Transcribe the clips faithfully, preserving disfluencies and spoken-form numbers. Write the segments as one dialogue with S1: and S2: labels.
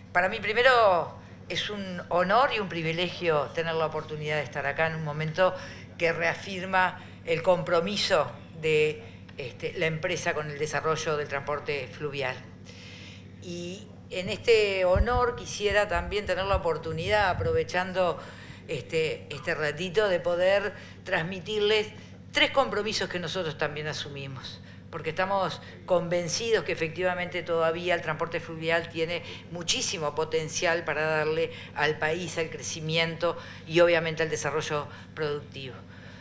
S1: Para mí, primero, es un honor y un privilegio tener la oportunidad de estar acá en un momento que reafirma el compromiso de este, la empresa con el desarrollo del transporte fluvial. Y en este honor quisiera también tener la oportunidad, aprovechando este, este ratito, de poder transmitirles tres compromisos que nosotros también asumimos, porque estamos convencidos que efectivamente todavía el transporte fluvial tiene muchísimo potencial para darle al país, al crecimiento y obviamente al desarrollo productivo.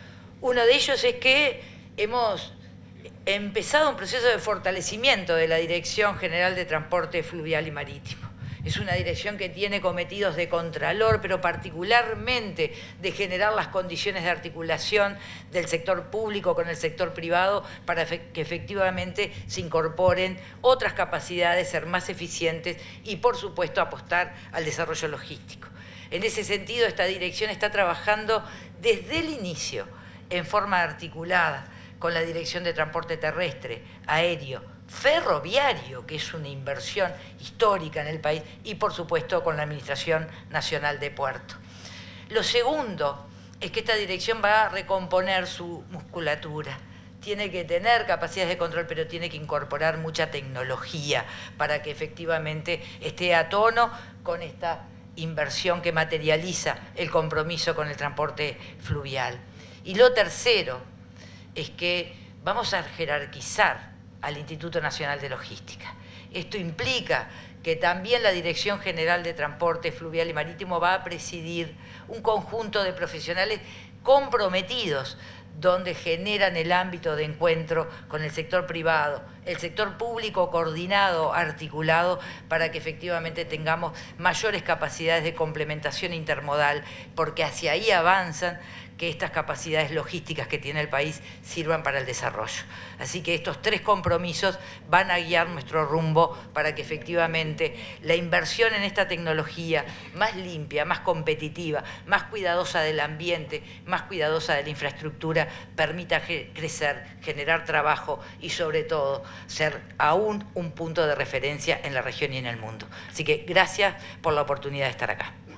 S1: Uno de ellos es que hemos empezado un proceso de fortalecimiento de la Dirección General de Transporte Fluvial y Marítimo. Es una dirección que tiene cometidos de contralor, pero particularmente de generar las condiciones de articulación del sector público con el sector privado para que efectivamente se incorporen otras capacidades, ser más eficientes y, por supuesto, apostar al desarrollo logístico. En ese sentido, esta dirección está trabajando desde el inicio en forma articulada con la Dirección de Transporte Terrestre, Aéreo, Ferroviario, que es una inversión histórica en el país, y por supuesto con la Administración Nacional de Puertos. Lo segundo es que esta dirección va a recomponer su musculatura. Tiene que tener capacidades de control, pero tiene que incorporar mucha tecnología para que efectivamente esté a tono con esta inversión que materializa el compromiso con el transporte fluvial. Y lo tercero es que vamos a jerarquizar al Instituto Nacional de Logística. Esto implica que también la Dirección General de Transporte Fluvial y Marítimo va a presidir un conjunto de profesionales comprometidos, donde generan el ámbito de encuentro con el sector privado, el sector público coordinado, articulado, para que efectivamente tengamos mayores capacidades de complementación intermodal, porque hacia ahí avanzan que estas capacidades logísticas que tiene el país sirvan para el desarrollo. Así que estos tres compromisos van a guiar nuestro rumbo para que efectivamente la inversión en esta tecnología más limpia, más competitiva, más cuidadosa del ambiente, más cuidadosa de la infraestructura, permita crecer, generar trabajo y sobre todo ser aún un punto de referencia en la región y en el mundo. Así que gracias por la oportunidad de estar acá.